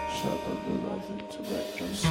Shut up the rising to breakfast.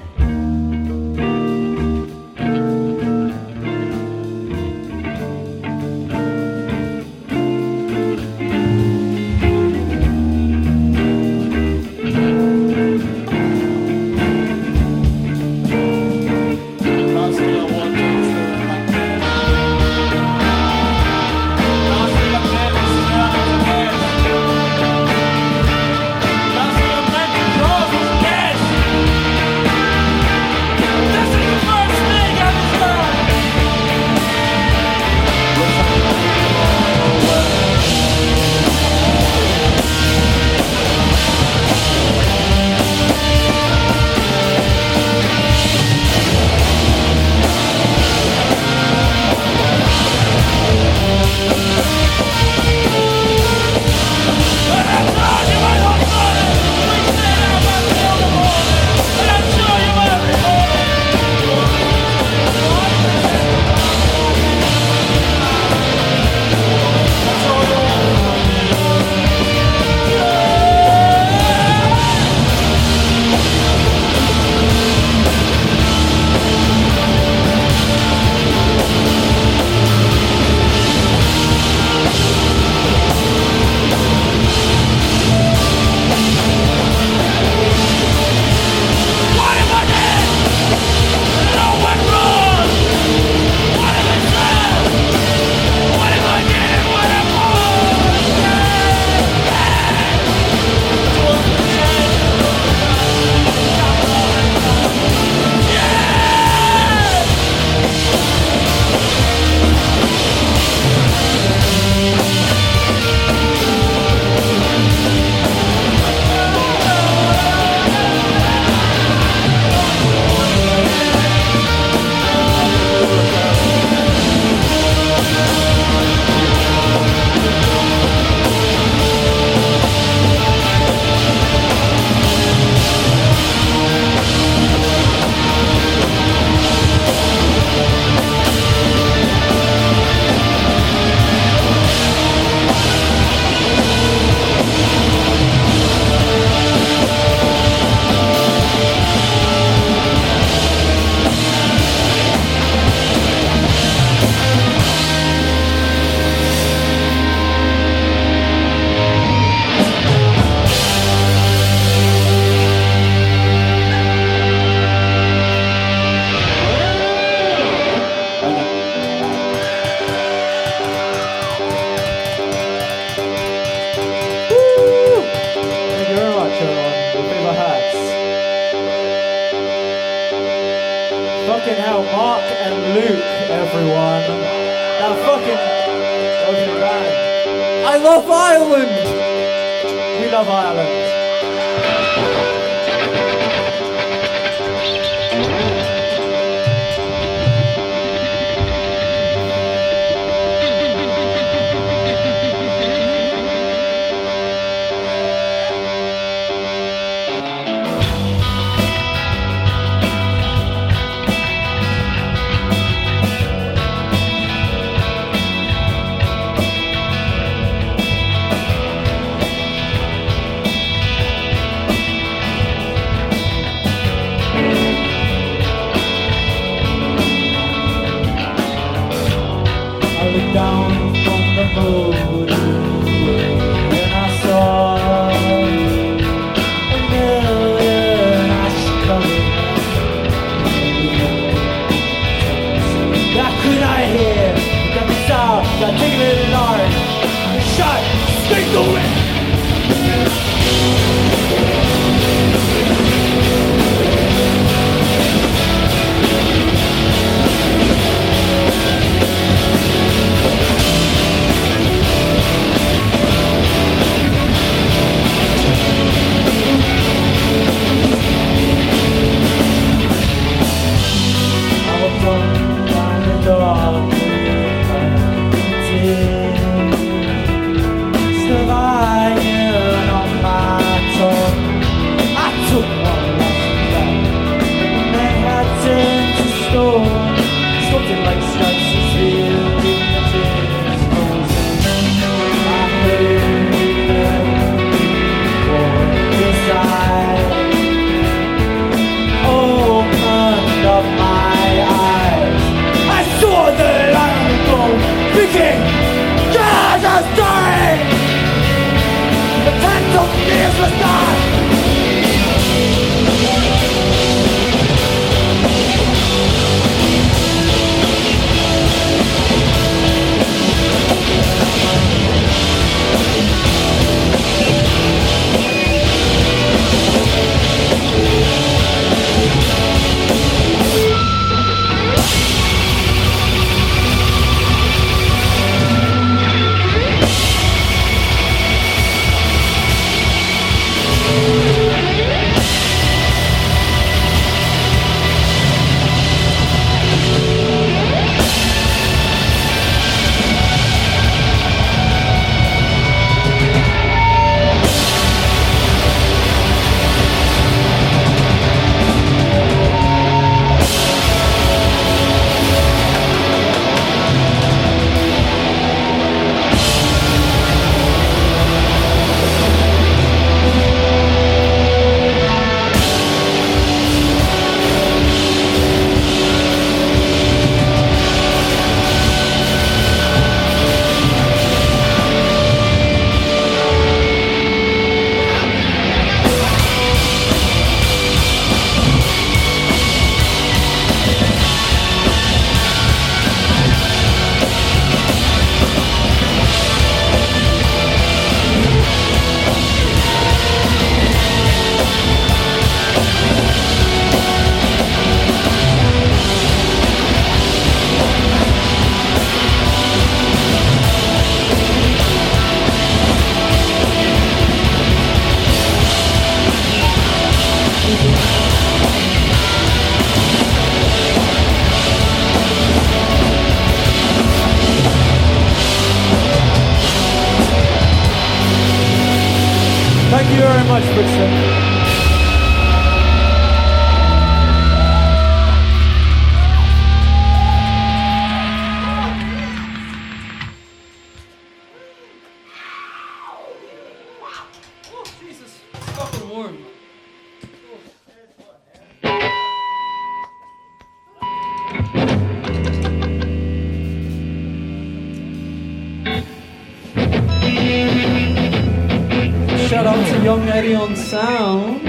Fucking hell, Mark and Luke, everyone. That fucking opening band. I love Ireland! We love Ireland. very much, Brixton. Shout out to Young Eddie on sound.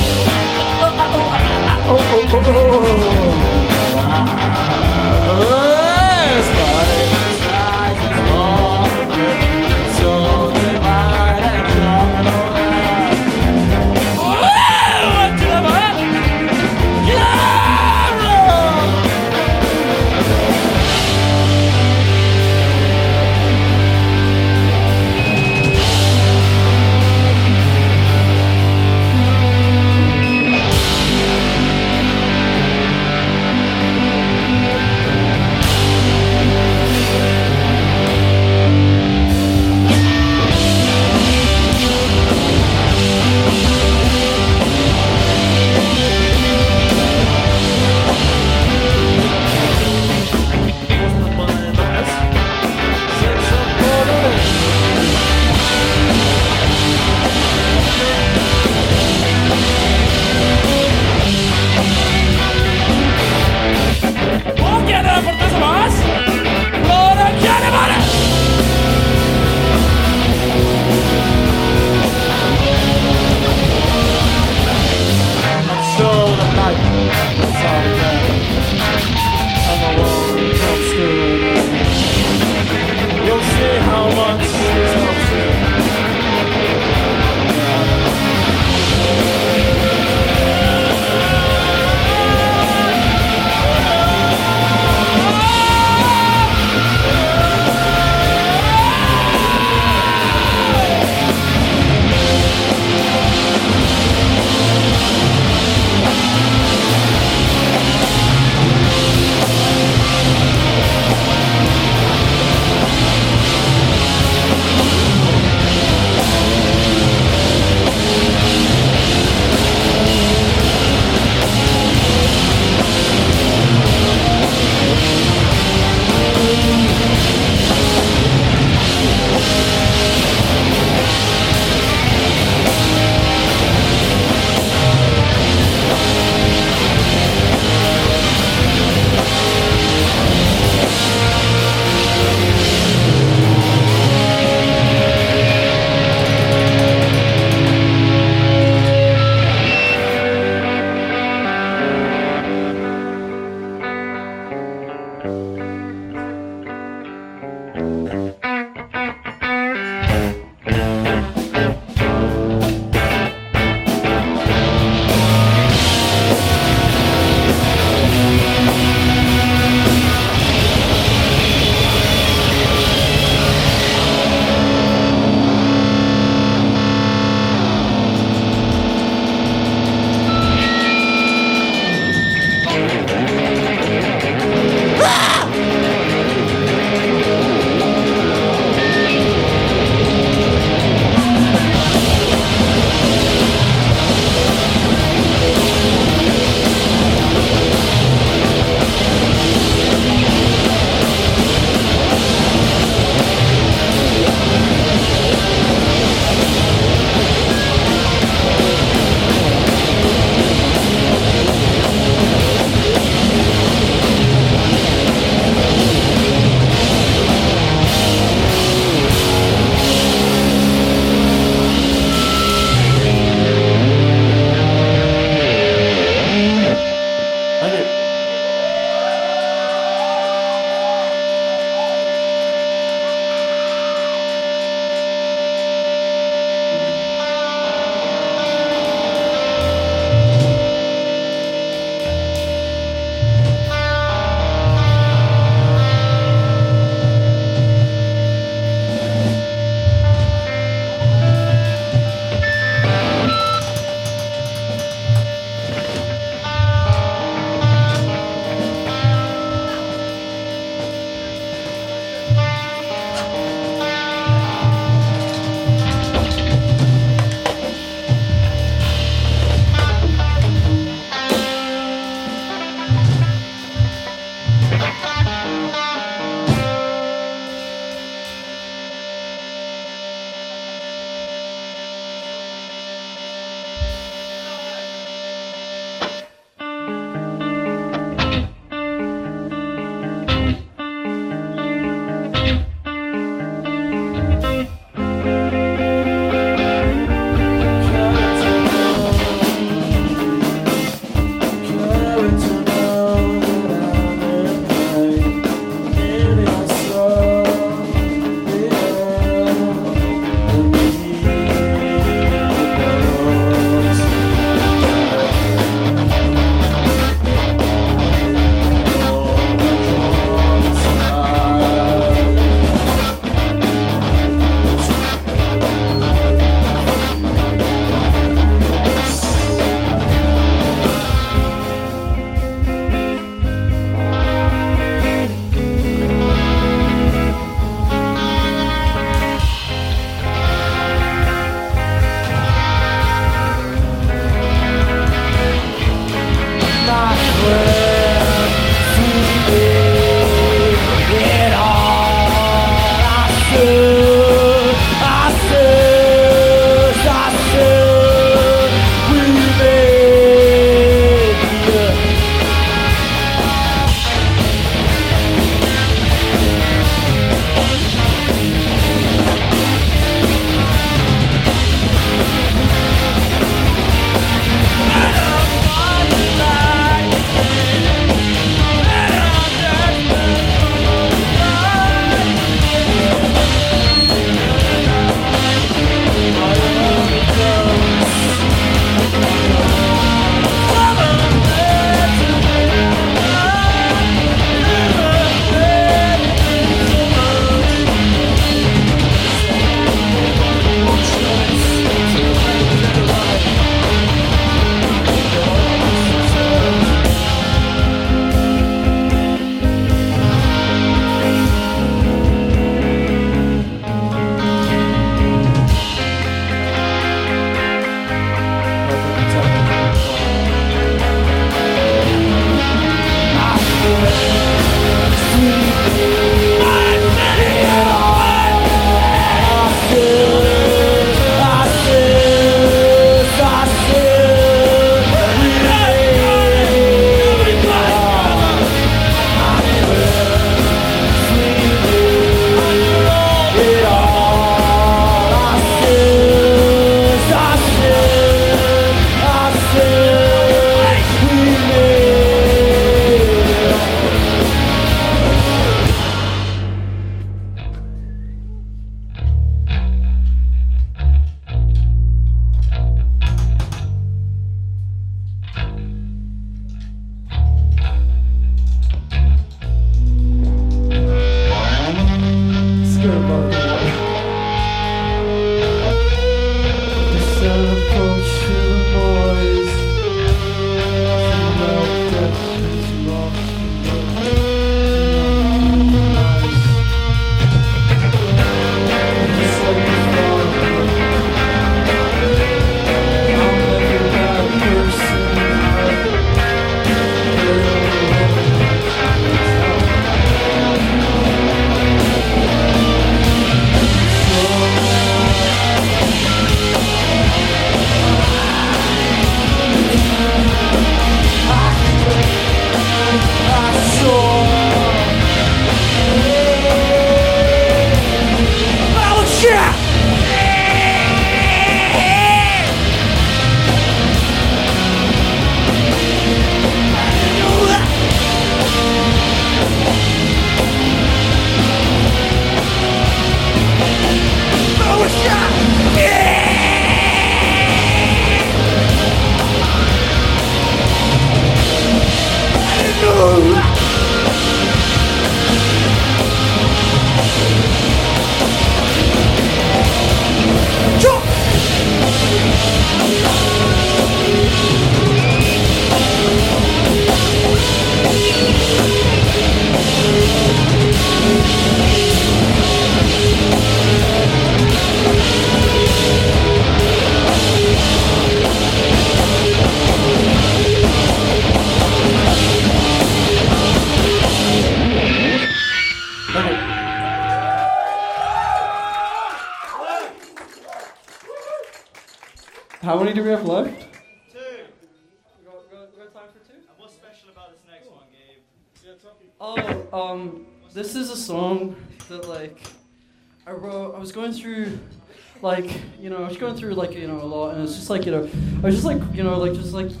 How many do we have left? 2. We got time for 2? And what's special about this next one, Gabe? Oh, this is a song that, like, I wrote. I was going through, like, you know, a lot, and it's just like, you know, I was just like, you know, like, just like.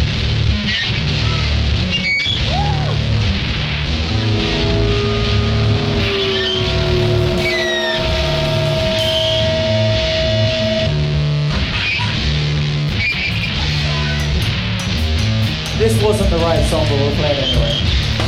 This wasn't the right song, but we'll play it anyway.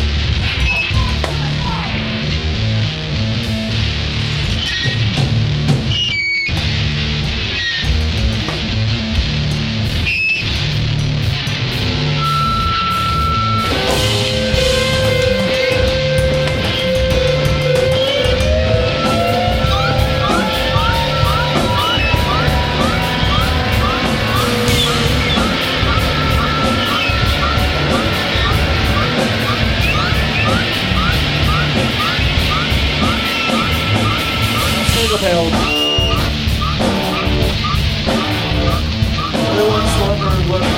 Held. Everyone's wondering what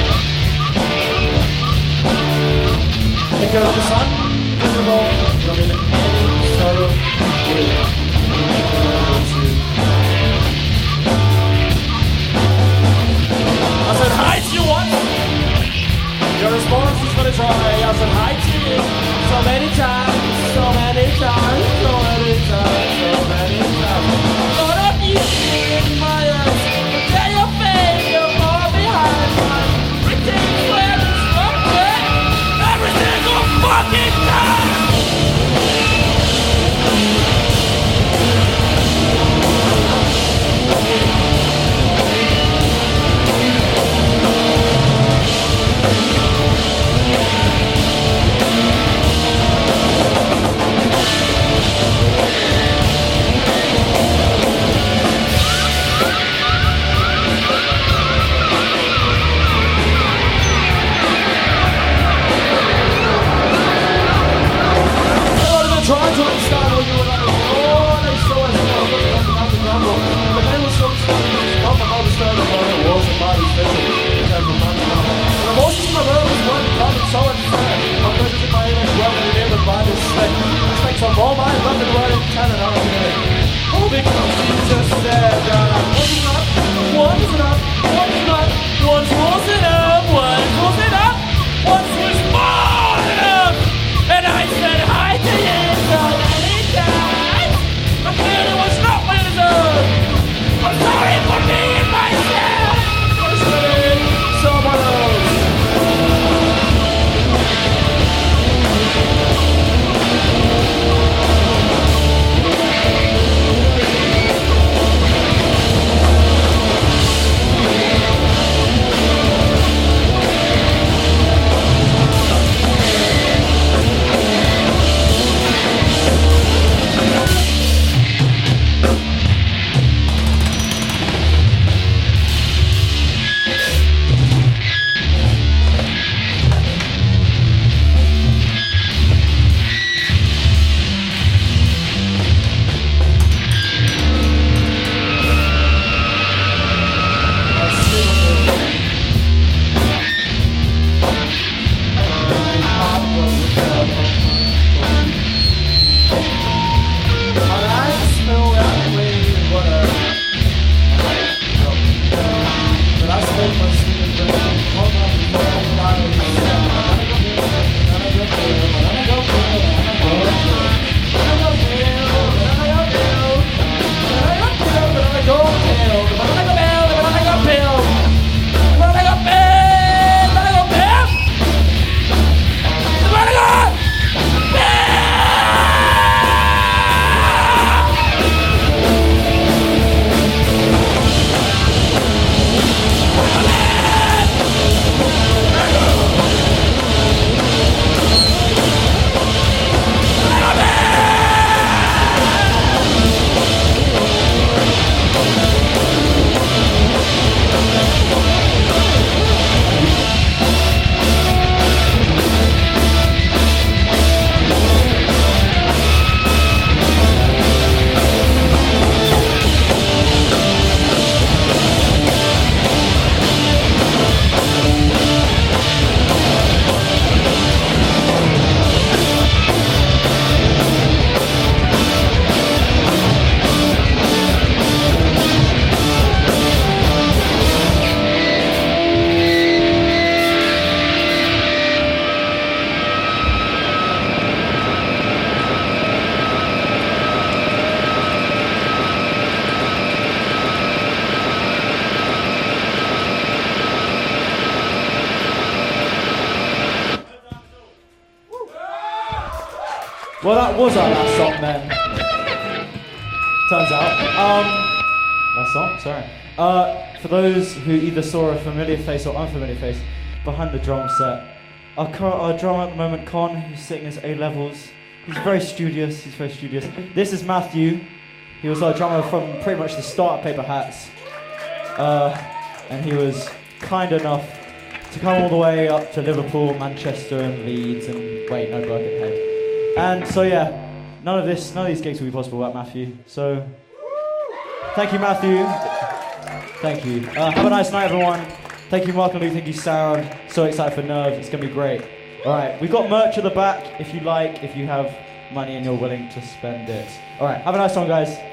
because the sun is involved from any sort of way. I said hi to you once. Your response is gonna try. I said hi to you so many times, so many times, so many times, so many times. Lord, I'm in my eyes. Tell your face, you're far behind. Pretend where it's fucking every single fucking time. Trying to understand what you were like, oh, they saw us about the grumble. But they were so stuck up and understand about it was a body's vision. And the voices in my room weren't coming so unfair. I'm going to get my image welcome in with by this slave. This makes up all my love and word in canon on me. Oh, because Jesus said, one's enough, one's enough, one's enough, one's was enough, one's was enough, one's was more enough. And I said hi to you. I feel it was not my deserve. I'm sorry for being myself. I'm sorry, someone else. Well, that was our last song then. Turns out. Last song, sorry. For those who either saw a familiar face or unfamiliar face behind the drum set, our drummer at the moment, Con, who's sitting his A-levels. He's very studious. This is Matthew. He was our drummer from pretty much the start of Paper Hats. And he was kind enough to come all the way up to Liverpool, Manchester and Leeds and Birkenhead. And so yeah, none of these gigs would be possible without Matthew. So thank you, Matthew. Thank you. Have a nice night, everyone. Thank you, Mark and Luke. Thank you, Sound. So excited for Nerve. It's going to be great. All right, we've got merch at the back if you have money and you're willing to spend it. All right, have a nice one, guys.